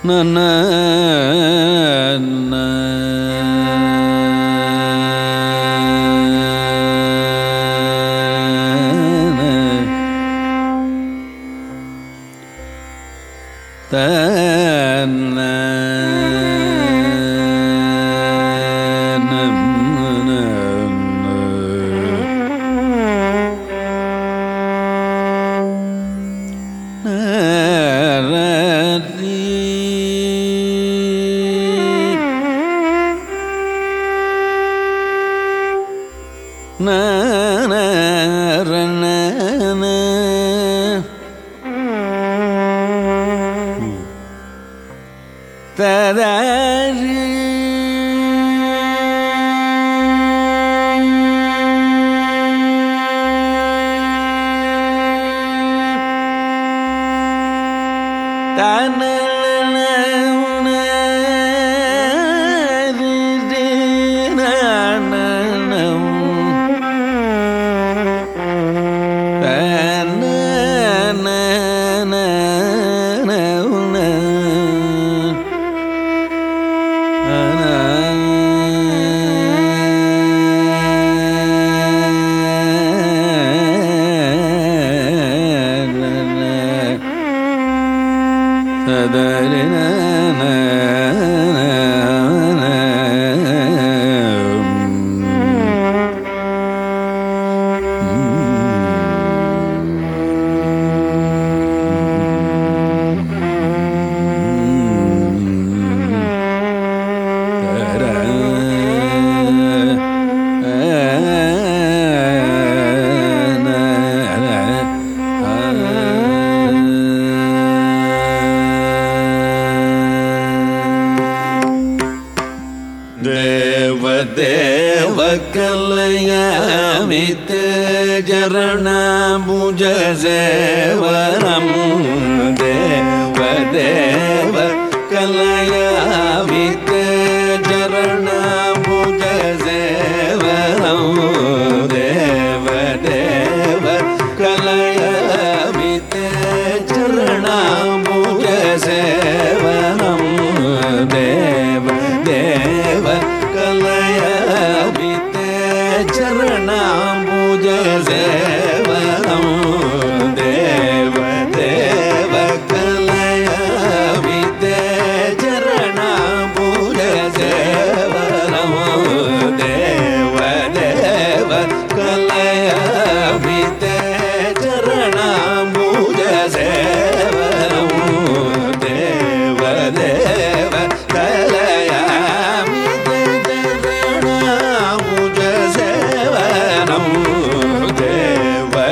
நன ஜரணபுஜ சேவரம் தேவதேவ கலயாமித ஜரணபுஜ சேவரம் தேவதேவ கலயாமித ஜரணபுஜ சேவரம் தேவதேவ கலயாமித ஜரணபுஜ சேவரம் தேவ தேவ கலயாமித ஜரணபுஜ சேவரம் தேவ தேவ கலயாமித ஜரணபுஜ சேவரம் தேவ தேவ கலயாமித ஜரணபுஜ சேவரம் தேவ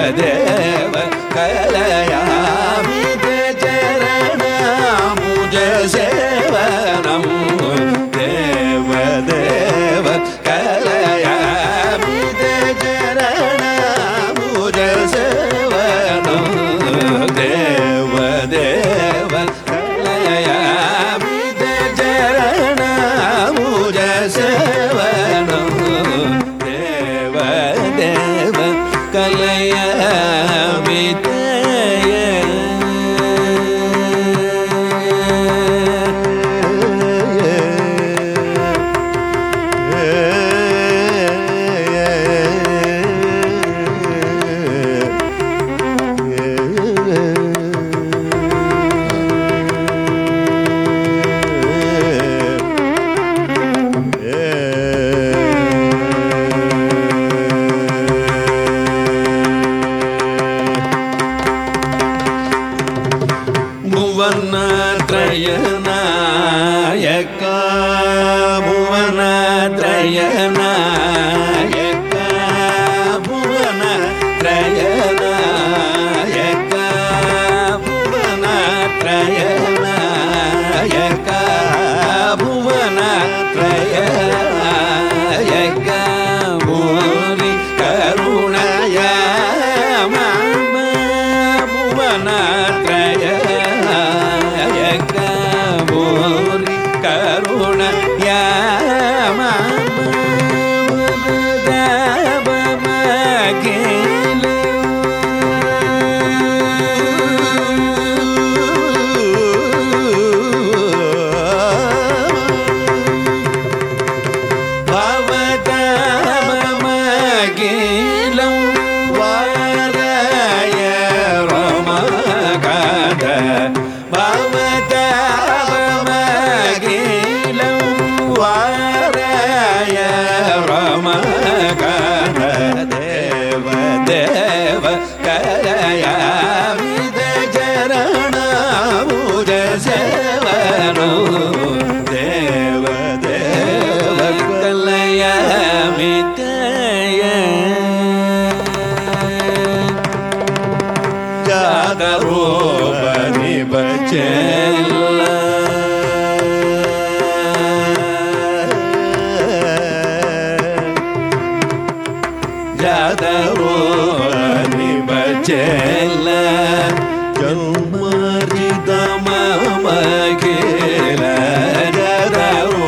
செல்ல ஜாதரோ நிபச்செல்ல ஜன்மார்ஜித மமகேல ஜாதரோ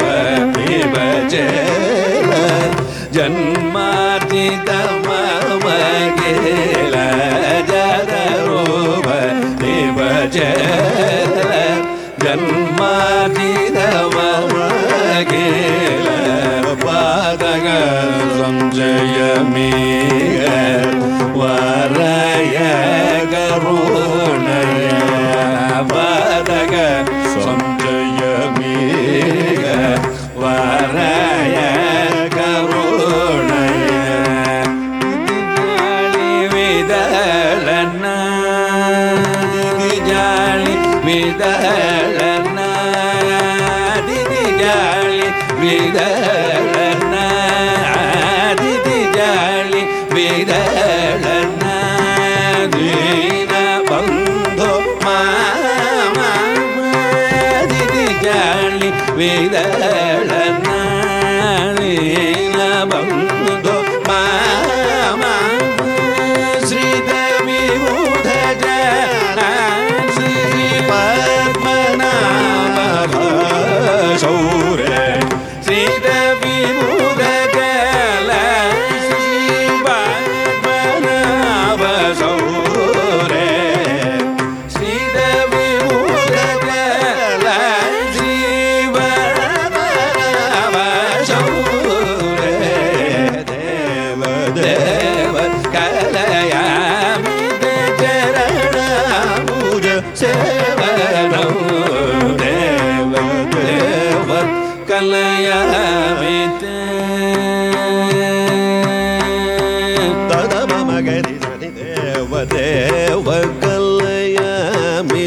நிபச்செல்ல ஜன்மார்ஜித மமகேல ஜாதரோ நிபச்செல்ல ஜன்மார்ஜித மமகேல பாதக சஞ்சயமீக வரய கருணய பாதக சஞ்சயமீக வரய கருணய விதளன திதிஜாலி விதளன திதிஜாலி விதளன திதிஜாலி விதளன தீன பந்தோ மாமா திதிஜாலி விதளன தீன பந்தோ மாமா ஸ்ரீதேவி உதஜ ஸ்ரீ பத்மநாப சௌரே ஸ்ரீதேவி உதஜல ஸ்ரீ பத்மநாப சௌரே ஸ்ரீதேவி உதஜல ஸ்ரீ பத்மநாப சௌரே தேவ தேவ கலயாமி சரண பூஜ சேவனோ தேவ தேவ கலயாமி தத மகரி சனி தேவ தேவ கலயாமி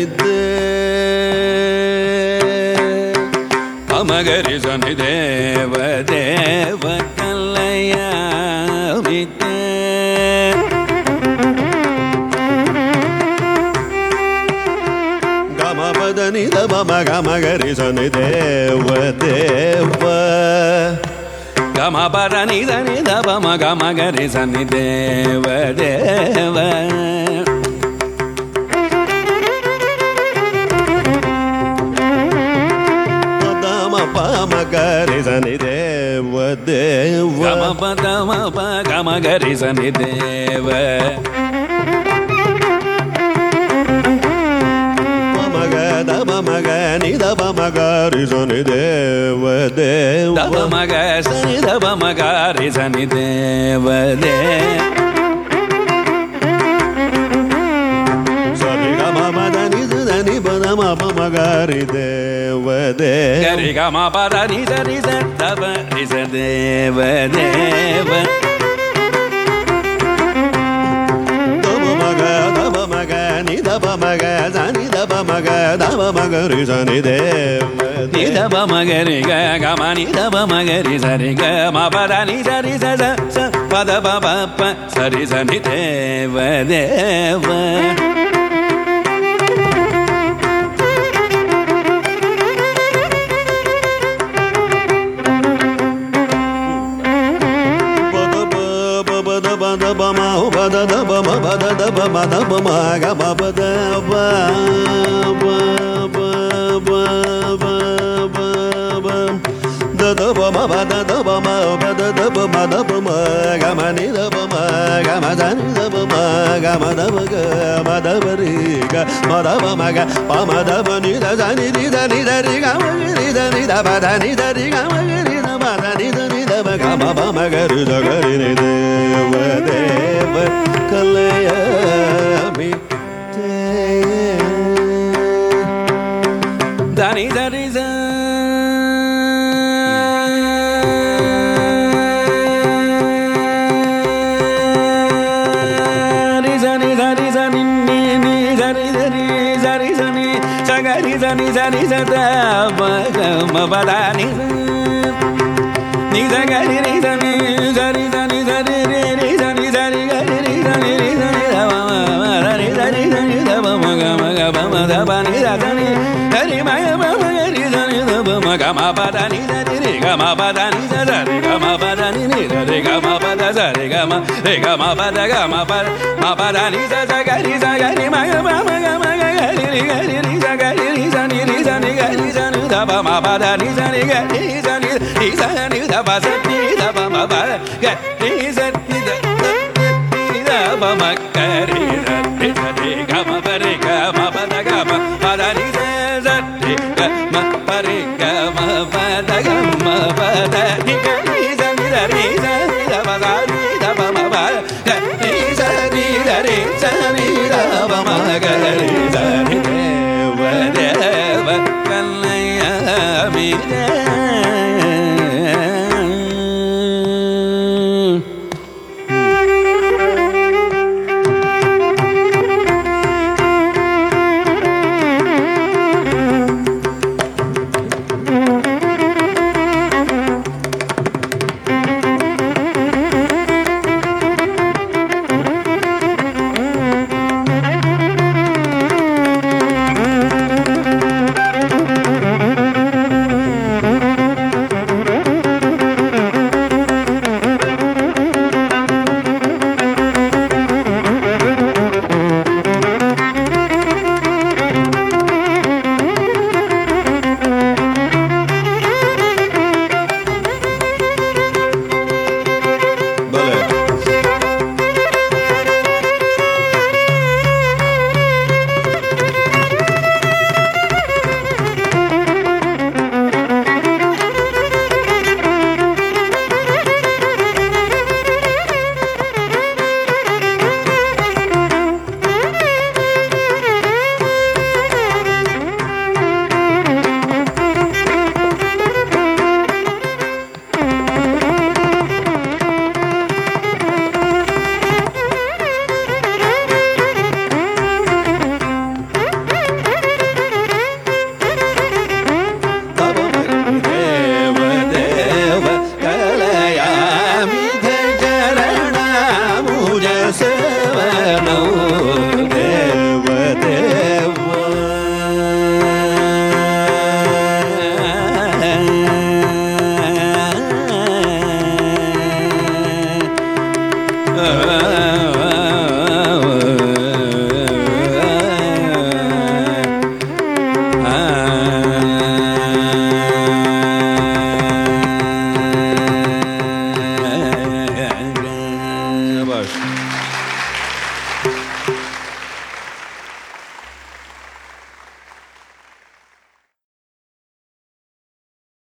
மகரி சனி தேவ தேவ கலயாமி கமபதனி தம கமகரி சனி தேவ தேவ கமபதனி தனி தம கமகரி சனி தேவ தேவ பதம பமகரி சனி தேவ தேவ கமபதம கமகரி சனி தேவ மகனி தப மகரி சனி தேவ தேவ தப மக சனி தப மகரி சனி தேவ தேவ சரி கம மதனி சனி பதம மகரி தேவ தேவ கரி கம பதனி சனி தப ரிச தேவ தேவ ni da ba ma ga za ni da ba ma ga da ba ma ga ri sa ni de ni da ba ma ga ri ga ga ma ni da ba ma ga ri sa ri ga ma pa da ni sa ri sa sa sa pa da ba pa pa sa ri sa ni de va de va ba ma ba da da ba ma ba da da ba ma da ba ma ga ma ba da ba ba ba ba ba ba ba da da ba ma ba da da ba ma ba da da ba ma da ba ma ga ma ni da ba ma ga ma da ni da ba ma ga ma da ba ga ma da ba ri ga ma da ba ma ga pa ma da ba ni da za ni da ni da ri ga ma ni da ni da ba da ni da ri ga ma ni da ba da ni da ni da ba ga ma ba ma ga ri da ga ri ni deva deva kalayami dani dani za ni za ni za da ba ga ma ba da ni za ga ni za ni za ni za ni za ni ni za ni za ni ga ni za ni ni za ni da ba ma da ni za ni za ni da ba ma ga ba da ba ni da ni re ga ma pa da sa re ga ma pa da ga ma pa da ni sa sa ga ni ma ga ma ga ga ni sa ga ni sa ni ga ni sa ni da ba ma pa da ni sa ni ga ni sa ni da ba sa ni da ba ma pa ga ni sa ni da ba ma ga re ga ma pa da ga ma pa da ni sa re ga ma pa re ga ma pa da ga ma pa da ni ga ni sa ni da ba sa ni da ba ma pa ga ni sa ni da ba ma ga re sa ni deva kallaya mi